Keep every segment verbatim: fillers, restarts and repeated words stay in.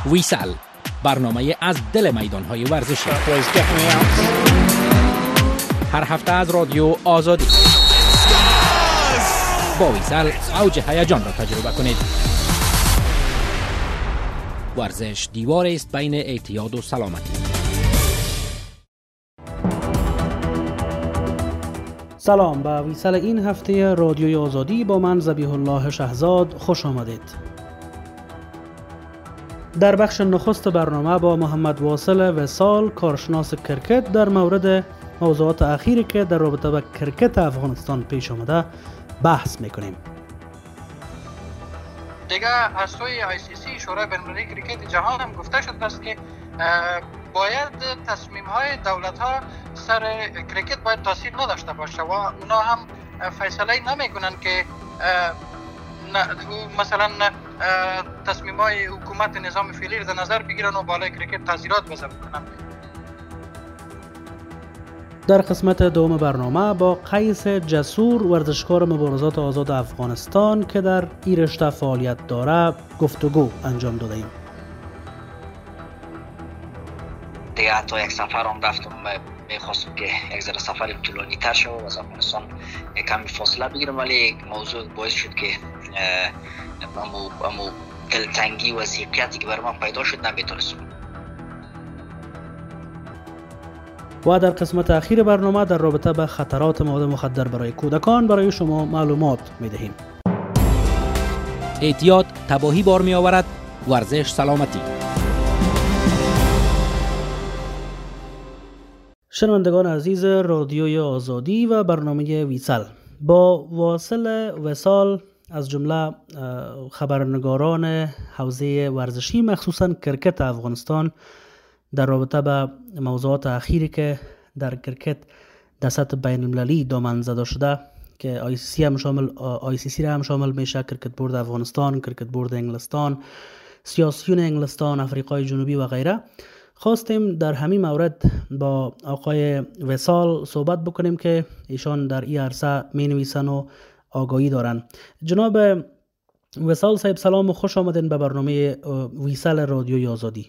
ویسل، برنامه از دل میدان‌های ورزشی. هر هفته از رادیو آزادی. با ویسل اوج هیجان را تجربه کنید. ورزش دیوار است بین اعتیاد و سلامتی. سلام، به ویسل این هفته رادیوی آزادی با من ذبیح الله شهزاد خوش آمدید. در بخش نخست برنامه با محمد واصل وصال، کارشناس کرکت، در مورد موضوعات اخیری که در رابطه با کرکت افغانستان پیش آمده بحث میکنیم. دیگه از سوی آی سی سی، شورای بین‌المللی کرکت جهان، هم گفته شده است که باید تصمیم های دولت ها سر کرکت باید تاثیر نداشته باشه و اونا هم فیصله نمی کنن که مثلا تصمیم های حکومت نظام فعلی در نظر بگیرن و بالای کرکت تاثیرات وضع بکنن. در قسمت دوم برنامه با قیس جسور، ورزشکار مبارزات آزاد افغانستان که در این رشته فعالیت داره، گفتگو انجام داده ایم. دیگه حتی یک سفر هم رفتم، میخواستم که یک ذره سفر طولانی تر شد و از افغانستان کمی فاصله بگیرم، ولی یک موضوع باعث شد که امو امو دلتنگی و ضیقیتی که بر من پیدا شد نمیتونستم. و در قسمت اخیر برنامه در رابطه با خطرات مواد مخدر برای کودکان برای شما معلومات میدهیم. اعتیاد تباهی بار می آورد، ورزش سلامتی. شنوندگان عزیز رادیوی آزادی و برنامه ویسل، با واصل وصال از جمله خبرنگاران حوزه ورزشی مخصوصا کرکت افغانستان در رابطه با موضوعات اخیری که در کرکت در سطح بین المللی دامن زده شده که آی سی سی هم شامل آی سی سی را هم شامل میشه، کرکت بورد افغانستان، کرکت بورد انگلستان، سیاسیون انگلستان، آفریقای جنوبی و غیره، خواستیم در همین مورد با آقای وصال صحبت بکنیم که ایشان در این عرصه می نویسن و آگاهی دارن. جناب وصال صاحب، سلام و خوش آمدین به برنامه ویسل رادیوی آزادی.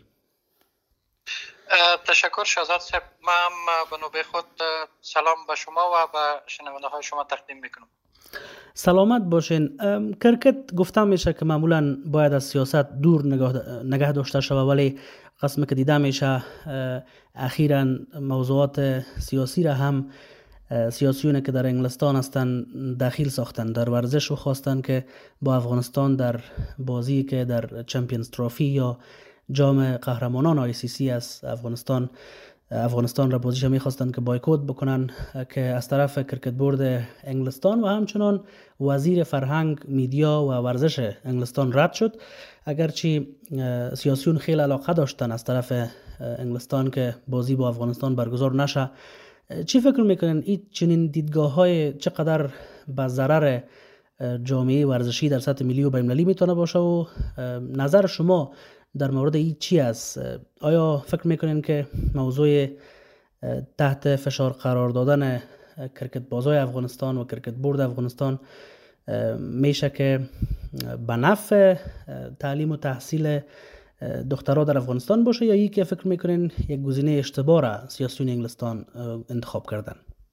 تشکر شهزاد صاحب. من به نوبه خود سلام به شما و به شنونده های شما تقدیم میکنم. سلامت باشین. کرکت گفتم میشه که معمولا باید از سیاست دور نگه داشته شده، ولی قسم که دیده میشه اخیراً موضوعات سیاسی را هم سیاسیون که در انگلستان هستن داخل ساختن در ورزش و خواستن که با افغانستان در بازی که در چمپیونز ترافی یا جام قهرمانان آی سی سی از افغانستان افغانستان را بازیش میخواستن که بایکوت بکنن، که از طرف کرکت بورد انگلستان و همچنان وزیر فرهنگ، میدیا و ورزش انگلستان رد شد، اگرچه سیاسیون خیلی علاقه داشتن از طرف انگلستان که بازی با افغانستان برگزار نشه. چی فکر میکنین این چنین دیدگاه های چقدر به ضرر جامعه ورزشی در سطح ملی و بین المللی میتونه باشه و نظر شما در مورد این چی است؟ آیا فکر میکنین که موضوع تحت فشار قرار دادن کرکت بازای افغانستان و کرکت بورد افغانستان میشه که به نفع تعلیم و تحصیل دخترها در افغانستان باشه، یا ای که فکر میکنین یک گزینه اشتباه را سیاسیون انگلستان انتخاب کردن؟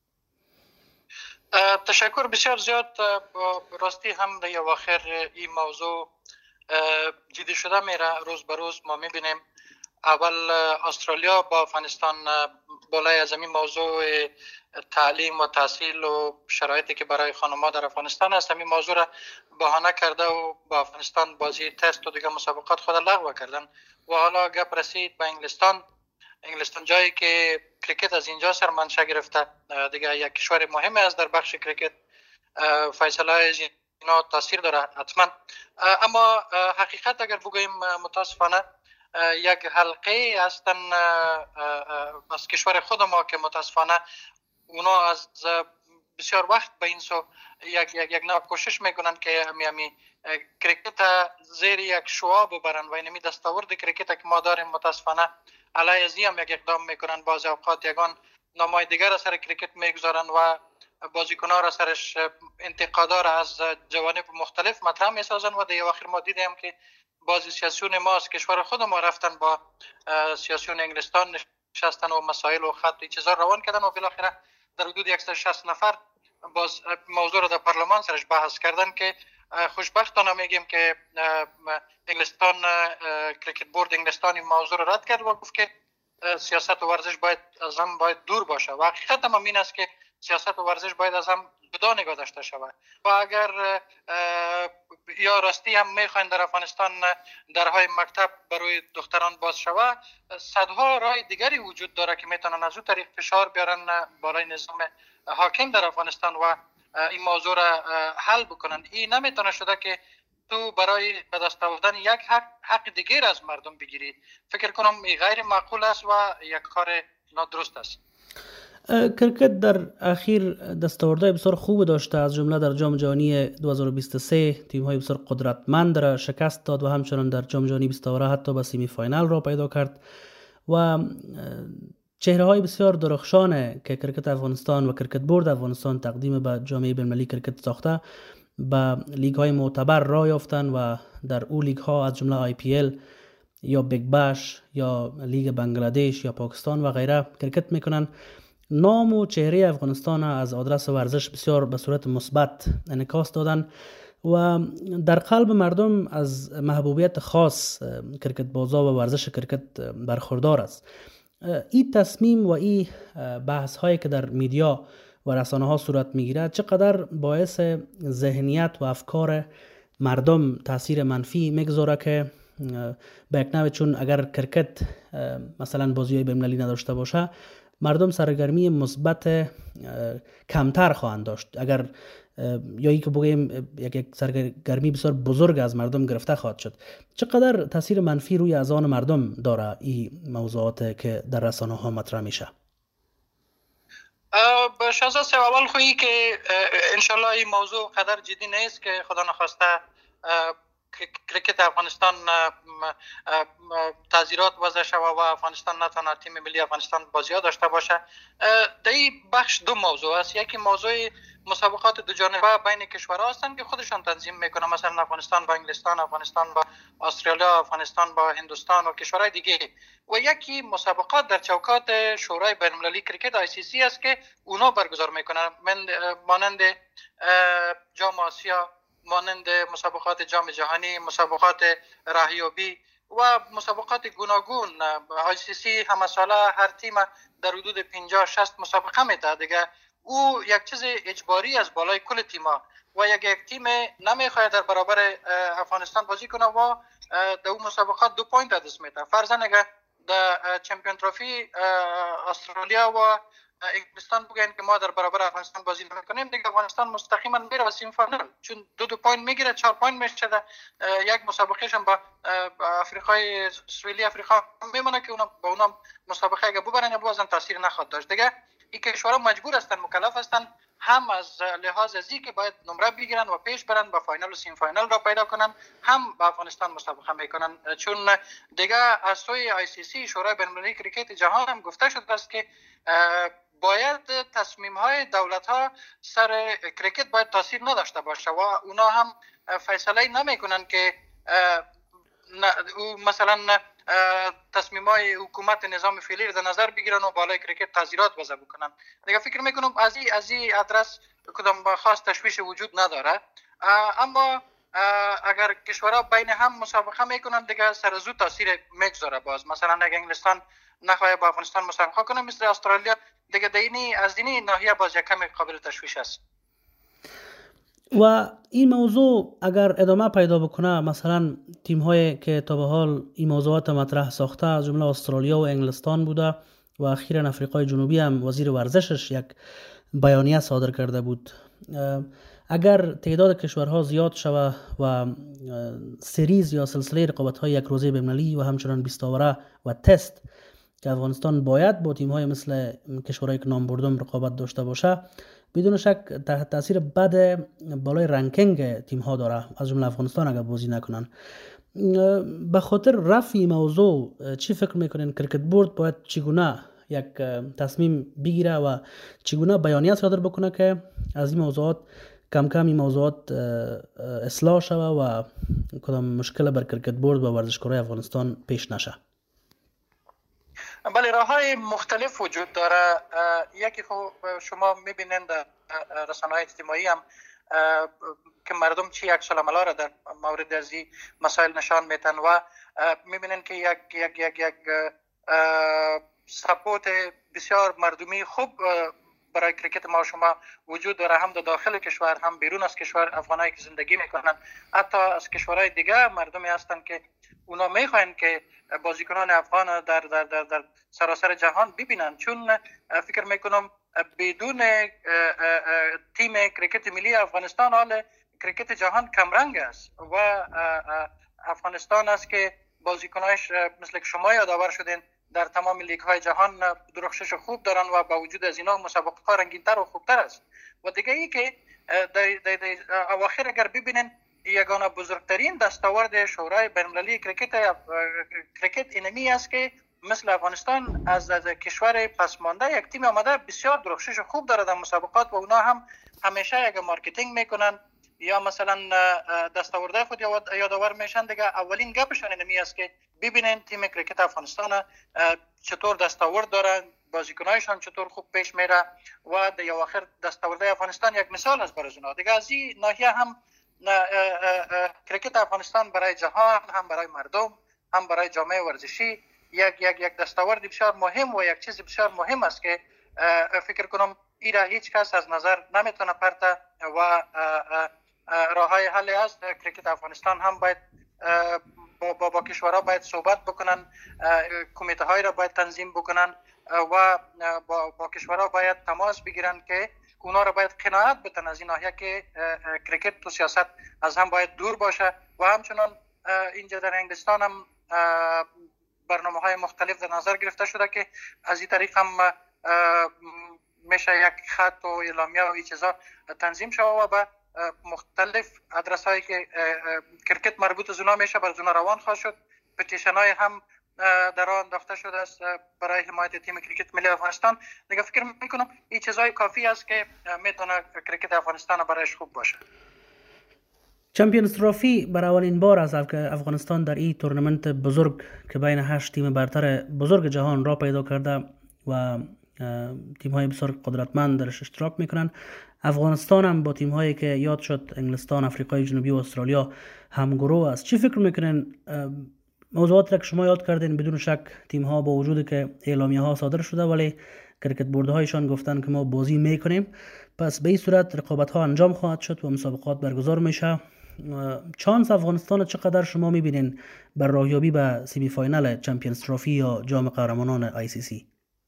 تشکر بسیار زیاد. راستی هم در اواخر این موضوع جدی شده میره، روز به روز ما میبینیم اول استرالیا با افغانستان بالای از این موضوع تعلیم و تحصیل و شرایطی که برای خانم‌ها در افغانستان است همین موضوع را بهانه کرده و با افغانستان بازی تست و دیگه مسابقات خود لغو کردن و حالا گپ رسید به انگلستان. انگلستان جایی که کرکت از اینجا سر منشأ گرفته، دیگه یک کشور مهم است در بخش کرکت، فیصله اینا تاثیر داره حتما. اما حقیقت اگر بگوییم متاسفانه یک حلقه هستن از کشور خود ما که متاسفانه اونا از بسیار وقت به این سو یک یک یک نوع کوشش میکنن که همی همی کرکت زیر یک شعاع ببرن و اینمی دستاورد کرکت که ما داریم متاسفانه علیه ازی هم یک اقدام میکنن. بعضی اوقات یگان نامای دیگر را سر کرکت میگذارن و بازیکن‌ها را سرش انتقادا را از جوانب مختلف مطرح میسازن و در اواخر ما دیدیم که بعضی سیاسیون ما از کشور خود ما رفتن با سیاسیون انگلستان نشستن و مسائل و خط چیزا روان کردن و بالاخره در حدود صد و شصت نفر باز موضوع را در پارلمان سرش بحث کردن که خوشبختانه میگیم که انگلستان کریکت بورد انگلستانی موضوع را رد کرد و گفت که سیاست و ورزش باید از هم باید دور باشه و حقیقت هم این است که سیاست و ورزش باید از هم جدا نگاه داشته شود و اگر یا راستی هم میخواین در افغانستان درهای مکتب برای دختران باز شود، صدها راه دیگری وجود داره که میتونن از اون طریق فشار بیارن بالای نظام حاکم در افغانستان و این موضوع را حل بکنن. این نمیتونه شده که تو برای به دست آوردن یک حق حق دیگر از مردم بگیری. فکر کنم این غیر معقول است و یک کار نادرست است. کرکت در اخیر دستاوردهای بسیار خوب داشته، از جمله در جام جهانی دو هزار و بیست و سه تیم‌های بسیار قدرتمند را شکست داد و همچنان در جام جهانی بیست و حتی به سیمی فاینال را پیدا کرد و چهره‌های بسیار درخشانه که کرکت افغانستان و کرکت بورد افغانستان تقدیم به جامعه بین‌المللی کرکت ساخته به لیگ‌های معتبر راه یافتند و در او لیگ‌ها از جمله آی پی ال یا بیگ باش یا لیگ بنگلادش یا پاکستان و غیره کرکت میکنن. نام و چهره افغانستان از آدرس ورزش بسیار به صورت مثبت انعکاس دادن و در قلب مردم از محبوبیت خاص کرکت بازا و ورزش کرکت برخوردار است. این تصمیم و این بحث هایی که در میدیا و رسانه ها صورت میگیرد چقدر باعث ذهنیت و افکار مردم تاثیر منفی میگذاره که به یک نوع چون اگر کرکت مثلا بازی های بین‌المللی نداشته باشه مردم سرگرمی مثبت کمتر خواهند داشت، اگر یا ای که بگیم یک یک سرگرمی بسیار بزرگ از مردم گرفته خواهد شد. چقدر تاثیر منفی روی اذهان مردم داره این موضوعات که در رسانه ها مطرح میشه؟ به شخص اول خویی که انشالله این موضوع قدر جدی نیست که خدا نخواسته کرکت افغانستان تعذیرات وضع شود و افغانستان نتونه تیم ملی افغانستان بازی ها داشته باشه. در این بخش دو موضوع است. یکی موضوع مسابقات دو جانبه بین کشورها هستند که خودشان تنظیم میکنه، مثلا افغانستان با انگلستان، افغانستان با استرالیا، افغانستان با هندوستان و کشورهای دیگه، و یکی مسابقات در چوکات شورای بین المللی کرکت آی سی سی است که اونا برگزار میکنن، مانند جام آسیا، مانند مسابقات جام جهانی، مسابقات راهیابی و مسابقات گوناگون. آی سی سی همه ساله هر تیم در حدود پنجاه شصت مسابقه میده دیگه. او یک چیز اجباری از بالای کل تیم‌ها و یک یک تیم نمیخواد در برابر افغانستان بازی کنه و در اون مسابقات دو پوینت دست میده. فرضاً اگر در چمپیون تروفی استرالیا و انگلستان بگن که ما در برابر افغانستان بازی نمیکنیم، دیگه افغانستان مستقیما میره و سیم فاینال، چون دو دو پوینت میگیره، چهار پوینت میشه. یک مسابقهش هم با افریقای سویلی افریقا میمونه که اونا با اونا مسابقه اگه ببرن بازم تاثیر نخواهد داشت دیگه. این کشورها مجبور هستن، مکلف هستن، هم از لحاظ ازی که باید نمره بگیرن و پیش برن با فاینال و سیم فاینال را پیدا کنن، هم با افغانستان مسابقه میکنن. چون دیگه از سوی آی سی سی شورای بین‌المللی کرکت جهان هم گفته شده است که باید تصمیم های دولت ها سر کرکت باید تاثیر نداشته باشه و اونا هم فیصله نمی کنن که مثلا تصمیم های حکومت نظام فعلی در نظر بگیرن و بالای کرکت تعزیرات وضع بکنن. دیگه فکر میکنم از این از این ادرس کدام خاص تشویش وجود نداره. اما اگر کشورها بین هم مسابقه میکنن دیگه سر زود تاثیر میگذاره. باز مثلا اگر انگلستان نخواهی با افغانستان مسابقه کنه مثل استرالیا، دیگه دینی از دینی ناحیه باز یک کمی قابل تشویش است. و این موضوع اگر ادامه پیدا بکنه، مثلا تیم هایی که تا به حال این موضوعات مطرح ساخته از جمله استرالیا و انگلستان بوده و اخیراً افریقای جنوبی هم وزیر ورزشش یک بیانیه صادر کرده بود، اگر تعداد کشورها زیاد شود و سریز یا سلسله رقابت‌های یک روزه بین‌المللی و همچنان بیست اوره و تست که افغانستان باید با تیم‌های مثل کشورهایی که نام بردم رقابت داشته باشه، بدون شک تحت تاثیر بد بالای رنکینگ تیم‌ها داره، از جمله افغانستان اگر بازی نکنن. به خاطر رفع موضوع چی فکر میکنین کرکت بورد باید چگونه یک تصمیم بگیره و چگونه بیانیه صادر بکنه که از این موضوعات کم کم این موضوعات اصلاح شوه و کدام مشکل بر کرکت بورد و ورزشکارای افغانستان پیش نشه؟ بله، راه های مختلف وجود داره. یکی خب شما میبینید در رسانه‌های اجتماعی هم که مردم چی عکس العملا را در مورد از این مسائل نشان میتن و میبینن که یک یک یک یک سپورت بسیار مردمی خوب برای کرکت ما شما وجود داره، هم در داخل کشور هم بیرون از کشور. افغانایی که زندگی میکنن حتی از کشورهای دیگه مردمی هستن که اونا میخواین که بازیکنان افغان در در در در سراسر جهان ببینن، چون فکر میکنم بدون تیم کرکت ملی افغانستان حال کرکت جهان کمرنگ است و افغانستان است که بازیکنایش مثل که شما یادآور شدین در تمام لیگ های جهان درخشش خوب دارن و با وجود از اینا مسابقه ها رنگین‌تر و خوبتر است. و دیگه ای که در اواخر اگر ببینین یگانه بزرگترین دستاورد شورای بین‌المللی کرکت کرکت اینمی است که مثل افغانستان از, از کشور پسمانده یک تیم آمده بسیار درخشش خوب داره در مسابقات و اونا هم همیشه یک مارکتینگ میکنن یا مثلا دستاورده خود یادآور میشن. دیگه اولین گپشون اینمی است که ببینین تیم کرکت افغانستان چطور دستاورد داره، بازیکنایشان چطور خوب پیش میره و در اواخر دستاورده افغانستان یک مثال است برای اونا. دیگه از این ناحیه هم کرکت افغانستان برای جهان، هم برای مردم، هم برای جامعه ورزشی یک یک یک دستاورد بسیار مهم و یک چیز بسیار مهم است که فکر کنم این را هیچ کس از نظر نمیتونه پرته و راه های حل است. کرکت افغانستان هم باید با, با, با کشورها باید صحبت بکنن، کمیته های را باید تنظیم بکنن و با, با کشورها باید تماس بگیرن که اونا را باید قناعت بتن از این ناحیه که کرکت و سیاست از هم باید دور باشه. و همچنان اینجا در انگلستان هم برنامه های مختلف در نظر گرفته شده که از این طریق هم میشه یک خط و اعلامیه و این چیزا تنظیم شده و به مختلف ادرس هایی که کرکت مربوط از اونا میشه بر اونا روان خواهد شد. پتیشن های هم در آن انداخته شده است برای حمایت تیم کرکت ملی افغانستان. دیگه فکر میکنم این چیزای کافی است که میتونه کرکت افغانستان برایش خوب باشه. چمپیونز ترافی برای اولین بار از افغانستان در این تورنمنت بزرگ که بین هشت تیم برتر بزرگ جهان را پیدا کرده و تیم های بسیار قدرتمند درش اشتراک میکنن. افغانستان هم با تیم هایی که یاد شد انگلستان، آفریقای جنوبی و استرالیا همگروه است. چی فکر میکنین موضوعات را که شما یاد کردین؟ بدون شک تیم ها با وجود که اعلامیه ها صادر شده ولی کرکت بوردهایشان گفتن که ما بازی میکنیم، پس به این صورت رقابت ها انجام خواهد شد و مسابقات برگزار میشه. چانس افغانستان چقدر شما میبینین بر راهیابی به سیمی فاینال چمپیونز ترافی یا جام قهرمانان آی سی سی؟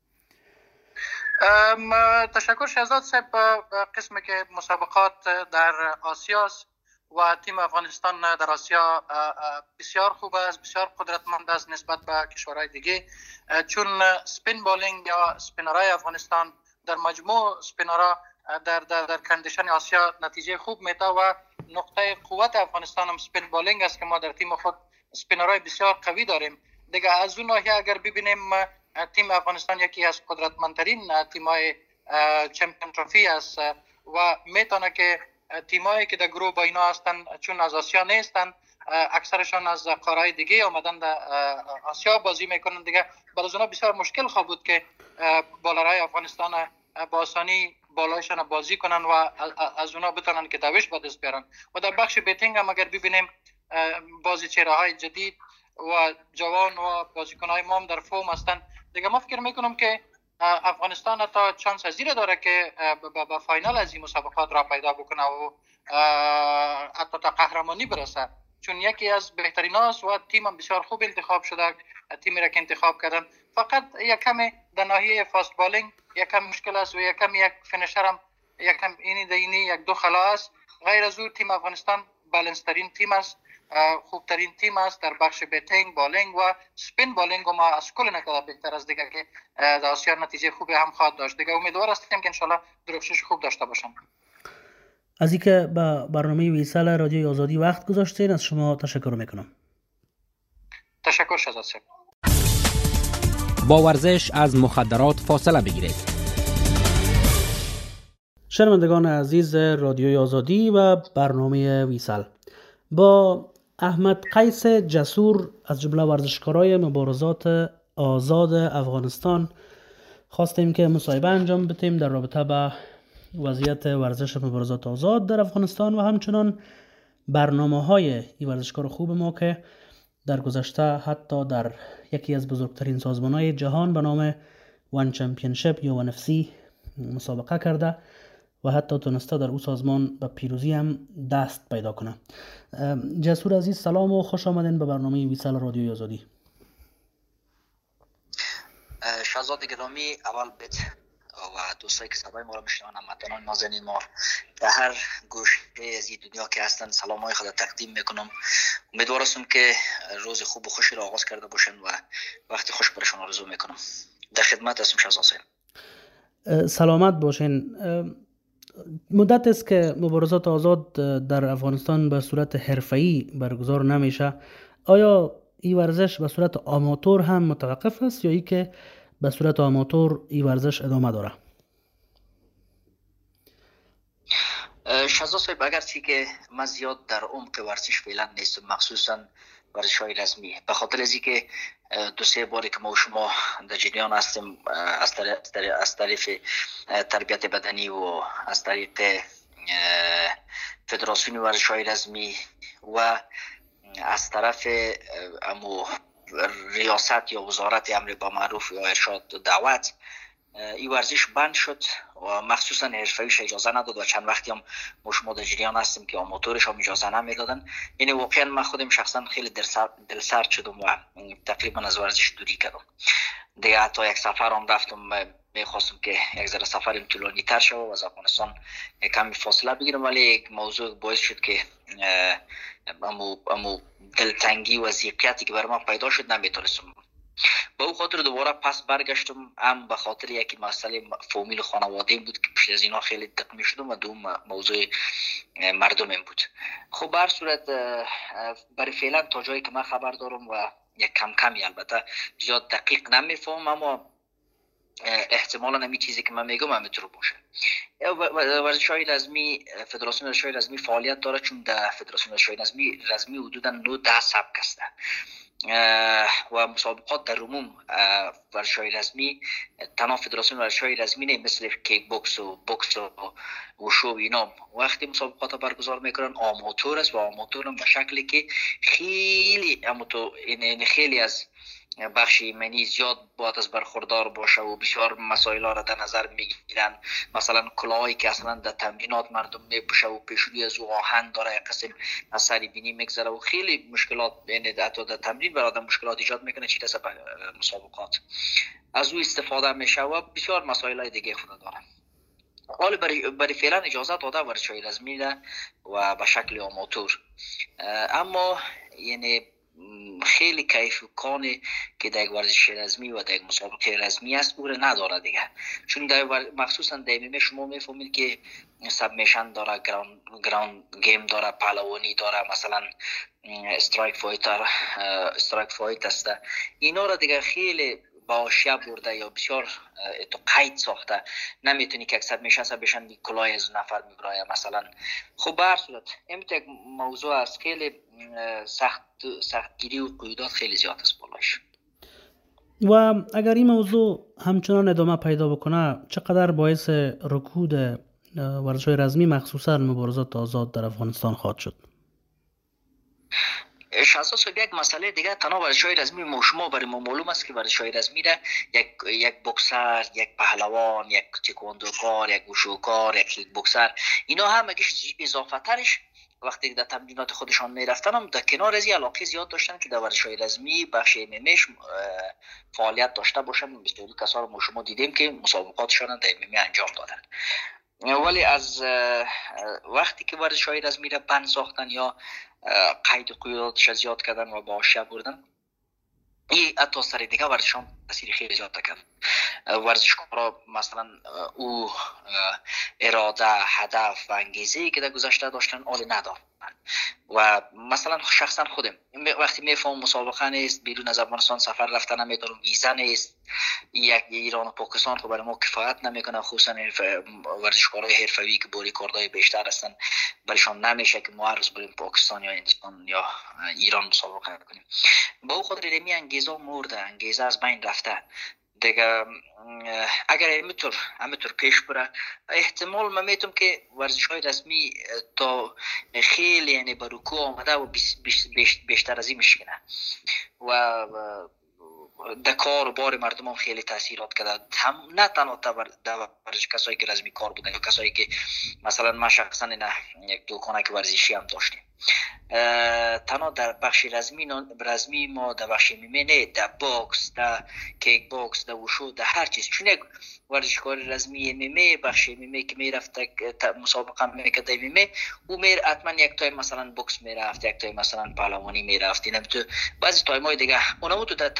تشکر شهزاد صاحب. قسمی که مسابقات در آسیاست و تیم افغانستان در آسیا بسیار خوب است، بسیار قدرتمند است نسبت به کشورهای دیگه، چون سپین بالینگ یا سپینرهای افغانستان در مجموع سپینرها در در در کندیشن آسیا نتیجه خوب میده و نقطه قوت افغانستان هم سپین بالینگ است که ما در تیم خود سپینرهای بسیار قوی داریم. دیگه از اون ناحیه اگر ببینیم تیم افغانستان یکی از قدرتمندترین تیم‌های چمپیون ترافی است و میتونه که تیمایی که در گروه با اینا هستن چون از آسیا نیستن، اکثرشان از قاره دیگه اومدن در آسیا بازی میکنن. دیگه برای اونا بسیار مشکل خواهد بود که بالرهای افغانستان با آسانی بالایشان بازی کنن و از اونا بتونن که دوش به دست بیارن. و در بخش بیتینگ هم اگر ببینیم بازی چهره‌های جدید و جوان و بازیکن‌های ما هم در فرم هستن. دیگه ما فکر میکنم که افغانستان حتی چانس از این داره که به فاینال از این مسابقات را پیدا بکنه و حتی تا قهرمانی برسه، چون یکی از بهترین هاست و تیم هم بسیار خوب انتخاب شده. تیمی را که انتخاب کردن فقط یک کمی در ناحیه فاست بالینگ یک کم مشکل است و یک کم یک فینیشر هم یک کم اینی دینی یک دو خلا است. غیر از او تیم افغانستان بالانس ترین تیم است، خوبترین تیم است در بخش بیتینگ، بالینگ و سپین بالینگ و ما از کل نکرده بهتر از دیگه که در آسیا نتیجه خوبی هم خواهد داشت. دیگه امیدوار هستیم که انشالله درخشش خوب داشته باشن. از اینکه با برنامه ویسال رادیوی آزادی وقت گذاشتین از شما تشکر میکنم. تشکر شهزاد صاحب. با ورزش از مخدرات فاصله بگیرید. شنوندگان عزیز رادیوی آزادی و برنامه ویسل، با احمد قیس جسور از جمله ورزشکارای مبارزات آزاد افغانستان خواستیم که مصاحبه انجام بدیم در رابطه با وضعیت ورزش مبارزات آزاد در افغانستان و همچنان برنامه‌های این ورزشکار خوب ما که در گذشته حتی در یکی از بزرگترین سازمان‌های جهان به نام وان چمپیونشیپ یا وان اف سی مسابقه کرده و حتی تونسته در او سازمان به پیروزی هم دست پیدا کنه. جسور عزیز سلام و خوش آمدین به برنامه ویسل رادیوی آزادی. شهزاد گرامی، اول بیت و دوستایی که صدای ما را میشنوند، هموطنان نازنین ما در هر گوشه از این دنیا که هستند سلامای خود تقدیم میکنم. امیدوار هستم که روز خوب و خوشی را آغاز کرده باشند و وقتی خوش برشان آرزو میکنم. در خدمت هستم شهزاد صاحب. سلامت باشین. مدت است که مبارزات آزاد در افغانستان به صورت حرفه‌ای برگزار نمیشه. آیا این ورزش به صورت آماتور هم متوقف است یا ای که به صورت آماتور این ورزش ادامه داره؟ شهزاد صاحب، اگرچه که من زیاد در عمق ورزش فعلا نیستم، مخصوصا ورزش‌های رسمی، به خاطر از اینکه دو سه باری که ما و شما در جریان هستیم از طریق تربیت بدنی و از طریق فدراسیون ورزش‌های رسمی و از طرف امو ریاست یا وزارت امر با معروف یا ارشاد دعوت این ورزش بند شد و مخصوصا حرفه‌ایش اجازه نداد و چند وقتی هم ما شما در جریان هستیم که آماتورش هم اجازه نمیدادن. یعنی واقعا من خودم شخصا خیلی دلسرد شدم و تقریبا از ورزش دوری کردم. دیگه حتی یک سفر هم رفتم، میخواستم که یک ذره سفرم طولانی تر شد و از افغانستان کمی فاصله بگیرم، ولی یک موضوع باعث شد که امو امو دلتنگی و ضیقیتی که برای من پیدا شد نمیتونستم. به او خاطر دوباره پس برگشتم، هم به خاطر یکی مسئله فامیل خانواده بود که پیش از اینا خیلی دق می شدم و دوم موضوع مردمم بود. خب به هر صورت برای فعلا تا جایی که من خبر دارم و یک کم کمی، البته زیاد دقیق نمیفهم، اما احتمالا همین چیزی که من میگم میتونه باشه. ورزش‌های رسمی، فدراسیون ورزش‌های رسمی فعالیت داره، چون در فدراسیون ورزش‌های رسمی رسمی حدوداً نه ده سبک است و مسابقات در عموم ورزش‌های رسمی تنها فدراسیون ورزش‌های رسمی نه، مثل کیک بوکس و بوکس و وشو اینا وقتی مسابقات برگزار میکنن آماتور است و آماتور هم به شکلی که خیلی آماتور، یعنی خیلی از بخش ایمنی زیاد باید از برخوردار باشه و بسیار مسائل ها را در نظر میگیرن. مثلا کلاهایی که اصلا در تمرینات مردم میپوشه و پیشونی از او آهن داره، یک قسم از سر بینی میگذره و خیلی مشکلات، یعنی حتی در تمرین برای آدم مشکلات ایجاد میکنه، چی رسه به مسابقات از او استفاده میشه و بسیار مسائل های دیگه خود داره. حالا برای برای فعلا اجازه داده ورزش‌های رسمی و به شکل آماتور، اما یعنی خیلی کیف و کانی که در ورزش رسمی و در مسابقه رسمی است او نداره دیگه، چون در مخصوصا در ام ام ای شما میفهمید که سبمیشن داره، گراوند گراوند گیم داره، پهلوانی داره، مثلا استرایک فایتر استرایک فایت است. اینا را دیگه خیلی با حاشیه برده یا بسیار تو قید ساخته، نمیتونی که اکثر میشه بشن کلاه از نفر میبرای مثلا. خب به هر صورت این یک موضوع است خیلی سخت سختگیری و قیودات خیلی زیاد است بالاش. و اگر این موضوع همچنان ادامه پیدا بکنه چقدر باعث رکود ورزش‌های رسمی مخصوصا مبارزات آزاد در افغانستان خواهد شد؟ شهزاد صاحب، یک مسئله دیگه تنها ورزش‌های رسمی ما شما برای ما معلوم است که ورزش‌های رسمی را یک یک بوکسر، یک پهلوان، یک تکواندوکار، یک وشوکار، یک کیک بوکسر، اینا هم اگه اضافه ترش وقتی در تمرینات خودشان میرفتن هم در کنار از این علاقه زیاد داشتن که در ورزش‌های رسمی بخش ام ام ای فعالیت داشته باشن. بسیاری کسا رو ما شما دیدیم که مسابقاتشان در ام ام ای انجام دادن، ولی از وقتی که ورزش‌های رسمی را بند ساختن یا قید قیوداتش زیاد کردن و با حاشیه بردن، این حتی سر دیگه ورزشان تاثیر خیلی زیاد کرد. ورزشکارا مثلا او اراده، هدف و انگیزه‌ای که در گذشته داشتن آل نداد و مثلا شخصا خودم وقتی میفهمم مسابقه نیست، بیرون از افغانستان سفر رفتن نمیتونم، ویزا نیست، یک ایران و پاکستان خب برای ما کفایت نمیکنه، خصوصا ورزشکارای حرفه‌ای که با ریکوردهای بیشتر هستن برایشان نمیشه که ما عرض بریم پاکستان یا هندوستان یا ایران مسابقه کنیم. با او خاطر می انگیزه مرده، انگیزه از بین رفته دیگه. اگر همینطور همینطور پیش بره احتمال من میتونم که ورزش‌های رسمی تا خیلی یعنی به رکوع آمده و بیشتر از این میشکنه و در کار و بار مردم هم خیلی تاثیرات کرده، هم نه تنها در ورزش کسایی که رسمی کار بودن یا کسایی که مثلا ما شخصا نه یک دکانه که ورزشی هم داشتیم، تنها در بخش رسمی رسمی ما در بخش میمه نه، در باکس، در کیک باکس، در وشو، در هر چیز، چون یک ورزشکار رسمی میمه بخش میمه که میرفته مسابقه میکرد میمه او میر حتما یک تایم مثلا باکس میرفت، یک تایم مثلا پهلوانی میرفت، اینم تو بعضی تایمای دیگه اونم تو در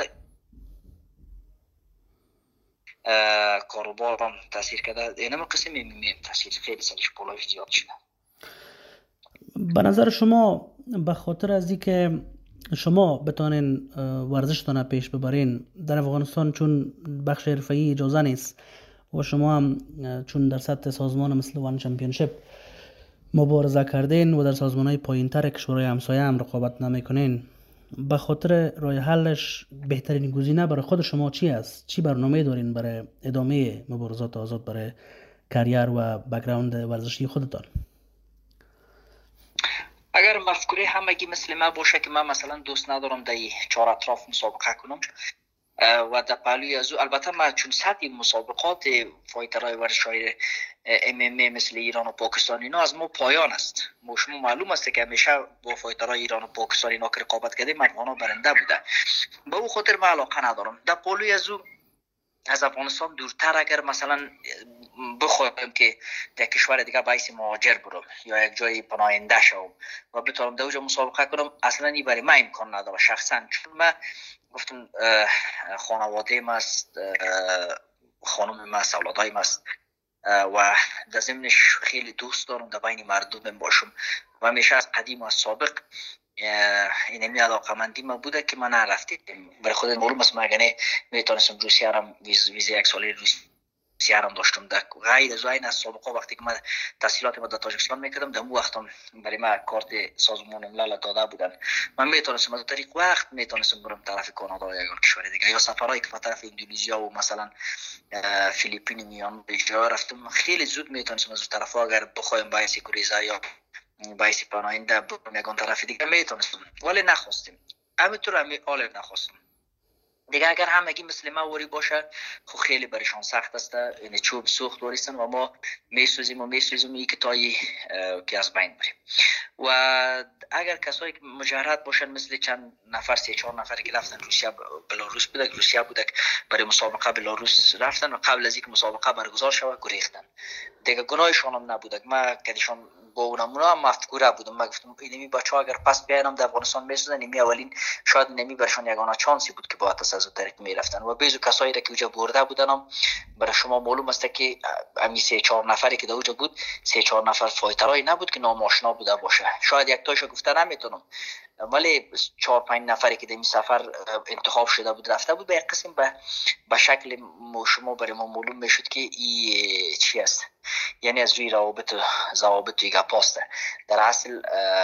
کاروبار هم تاثیر کرده. اینم قسم میمه تاثیر خیلی سرش بالا زیاد شده. به نظر شما به خاطر از اینکه شما بتانین ورزشتان پیش ببرین در افغانستان، چون بخش حرفه‌ای اجازه نیست و شما هم چون در سطح سازمان مثل وان چمپیونشیپ مبارزه کردین و در سازمان‌های پایین‌تر کشورهای همسایه هم رقابت نمی‌کنین، به خاطر راه حلش بهترین گزینه برای خود شما چی است؟ چی برنامه دارین برای ادامه مبارزات آزاد، برای کریر و بک‌گراند ورزشی خودتان؟ اگر مفکوره همگی مثل ما باشه که من مثلا دوست ندارم در چهار اطراف مسابقه کنم و در پهلوی از او، البته ما چون سطح مسابقات فایترهای ورزش‌های ام ام ای مثل ایران و پاکستان اینا از ما پایان است. ما شما معلوم است که همیشه با فایترهای ایران و پاکستان اینا که رقابت کردیم افغانا برنده بوده. به او خاطر من علاقه ندارم. در پهلوی از او از افغانستان دورتر اگر مثلا بخوایم که در کشور دیگه باعث مهاجر برم یا یک جای پناهنده شوم و بتونم در اونجا مسابقه کنم، اصلا این برای من امکان نداره شخصا، چون من گفتم خانواده ما است، خانم ما است، اولادای ما است و در ضمنش خیلی دوست دارم در بین مردم باشم و همیشه از قدیم و از سابق اینمی علاقمندی ما بوده که من نرفتیم. برای خود معلوم است من اگه میتونستم روسیه را ویز ویز یک ساله روسیه را داشتم. در غیر از این از سابقه وقتی که من تحصیلات ما در تاجیکستان میکردم در اون وقتم برای من کارت سازمان ملل داده بودن، من میتونستم از طریق وقت میتونستم برم طرف کانادا یا یگان کشور دیگه یا سفرهایی که طرف اندونزیا و مثلا فیلیپین میان بجا رفتم، خیلی زود میتونستم از اون طرفا اگر بخوایم با سکوریزا یا باعث پناهنده برم یگان طرف دیگه میتونستم، ولی نخواستیم. همینطور هم آلب نخواستم دیگه. اگر همگی مثل ما وری باشه خب خیلی برشان سخت است، یعنی چوب سوخت وریستن و ما میسوزیم و میسوزیم این که تایی که از بین بریم. و اگر کسایی که مجرد باشن مثل چند نفر سه چهار نفر که رفتن روسیه بلاروس بودک روسیه بودک برای مسابقه بلاروس رفتن و قبل از اینکه مسابقه برگزار شود گریختن دیگه، گناهشان هم نبودک. ما کدیشان با اونمونا هم مفکوره بودم، ما گفتم اینمی بچه‌ها اگر پس بیاینم در افغانستان میسوزن، اینمی اولین شاید اینمی برشان یگانه چانسی بود که با از طریق میرفتن و بیزو کسایی را که اونجا برده بودنم برای شما معلوم است که امی سه چهار نفری که در اونجا بود سه چهار نفر فایترایی نبود که ناماشنا بوده باشه، شاید یک تاشو گفته نمیتونم، ولی چهار پنج نفری که در این سفر انتخاب شده بود رفته بود به یک قسم به به شکل شما برای ما معلوم میشد که این چی است، یعنی از روی روابط ضوابط و گپاسته. در اصل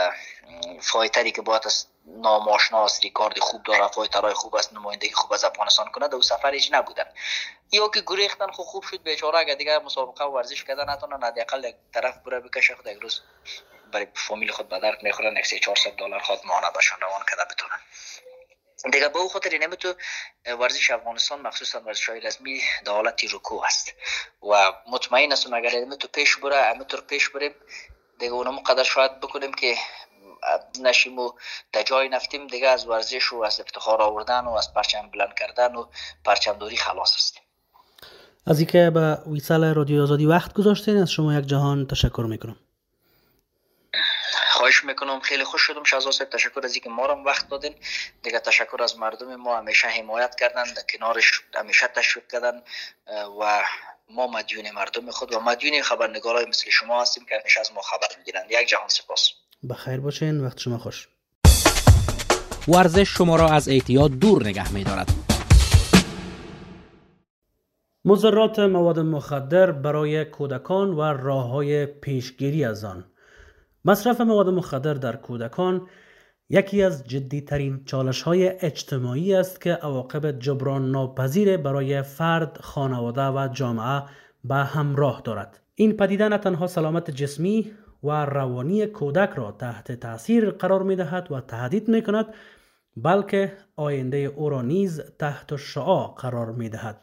فایتری که باید از ناماشنا است، ریکارد خوب داره، فایترهای خوب است، نمایندگی خوب از افغانستان کنه، در اون سفر هیچ نبودن یا که گریختن. خب خوب شد بیچاره، اگه دیگه مسابقه و ورزش کردن نتونن حداقل یک طرف بره بکشه، خود یک روز برای فامیل خود به درد میخورن، یک سه چهارصد دلار خود ماهانه بهشون روان کرده بتونن دیگه. به او خاطر نمیتو ورزش افغانستان مخصوصا ورزش‌های رسمی در حالت رکوع است و مطمئن هستم اگر نمیتو پیش بره همینطور پیش بریم دیگه اونم قدر شاید بکنیم که نشیم و در جای نفتیم دیگه از ورزش و از افتخار آوردن و از پرچم بلند کردن و پرچمداری خلاص هستیم. از اینکه به ویسال رادیو آزادی وقت گذاشتین از شما یک جهان تشکر میکنم. خواهش میکنم، خیلی خوش شدم شهزاد صاحب، تشکر از اینکه ما رو وقت دادین دیگه. تشکر از مردم ما، همیشه حمایت کردن، در کنارش همیشه تشویق کردن و ما مدیون مردم خود و مدیون خبرنگارای مثل شما هستیم که همیشه از ما خبر میگیرن. یک جهان سپاس. بخیر باشین، وقت شما خوش. ورزش شما را از اعتیاد دور نگه می دارد. مضرات مواد مخدر برای کودکان و راه‌های پیشگیری از آن. مصرف مواد مخدر در کودکان یکی از جدی‌ترین چالش‌های اجتماعی است که عواقب جبران ناپذیر برای فرد، خانواده و جامعه به همراه دارد. این پدیده نه تنها سلامت جسمی و روانی کودک را تحت تاثیر قرار می‌دهد و تهدید می‌کند، بلکه آینده او را نیز تحت شعاع قرار می‌دهد.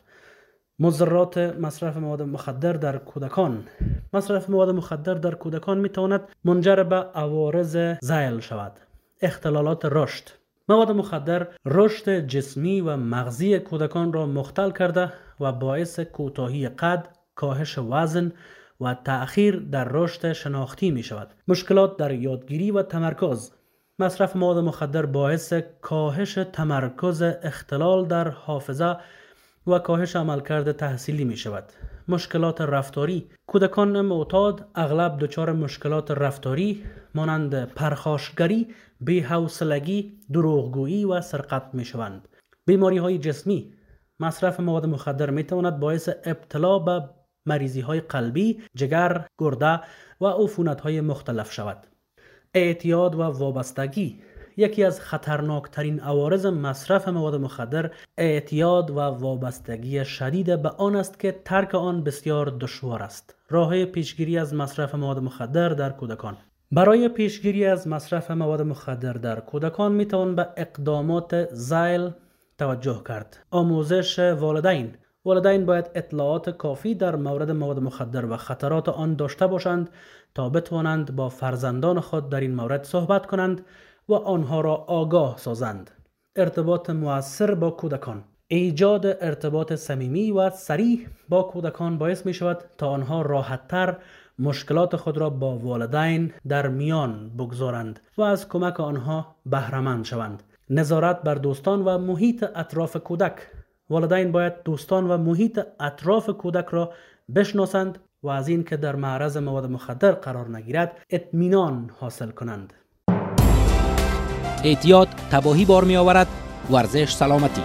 مضرات مصرف مواد مخدر در کودکان. مصرف مواد مخدر در کودکان می‌تواند منجر به عوارض ذیل شود. اختلالات رشد. مواد مخدر رشد جسمی و مغزی کودکان را مختل کرده و باعث کوتاهی قد، کاهش وزن و تأخیر در رشد شناختی می شود. مشکلات در یادگیری و تمرکز. مصرف مواد مخدر باعث کاهش تمرکز، اختلال در حافظه و کاهش عملکرد تحصیلی می شود. مشکلات رفتاری. کودکان معتاد اغلب دچار مشکلات رفتاری مانند پرخاشگری، بی‌حوصلگی، دروغگویی و سرقت می شوند. بیماری های جسمی. مصرف مواد مخدر می تواند باعث ابتلا به مریضی های قلبی، جگر، گرده و عفونت های مختلف شود. اعتیاد و وابستگی. یکی از خطرناکترین عوارض مصرف مواد مخدر اعتیاد و وابستگی شدید به آن است که ترک آن بسیار دشوار است. راه پیشگیری از مصرف مواد مخدر در کودکان. برای پیشگیری از مصرف مواد مخدر در کودکان می توان به اقدامات ذیل توجه کرد. آموزش والدین. والدین باید اطلاعات کافی در مورد مواد مخدر و خطرات آن داشته باشند تا بتوانند با فرزندان خود در این مورد صحبت کنند و آنها را آگاه سازند. ارتباط مؤثر با کودکان. ایجاد ارتباط صمیمی و صریح با کودکان باعث می شود تا آنها راحت‌تر مشکلات خود را با والدین در میان بگذارند و از کمک آنها بهره مند شوند. نظارت بر دوستان و محیط اطراف کودک. والدین باید دوستان و محیط اطراف کودک را بشناسند و از این که در معرض مواد مخدر قرار نگیرد اطمینان حاصل کنند. اعتیاد تباهی بار می آورد، ورزش سلامتی.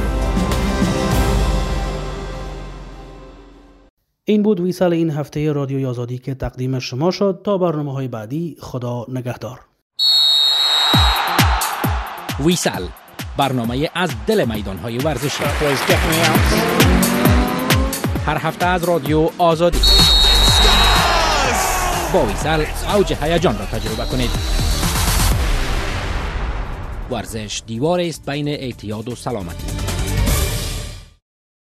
این بود ویسال این هفته رادیوی آزادی که تقدیم شما شد. تا برنامه‌های بعدی، خدا نگهدار. ویسال، برنامه از دل میدان‌های ورزشی. هر هفته از رادیو آزادی. با ویسال اوج هیجان را تجربه کنید. ورزش دیواری است بین اعتیاد و سلامتی.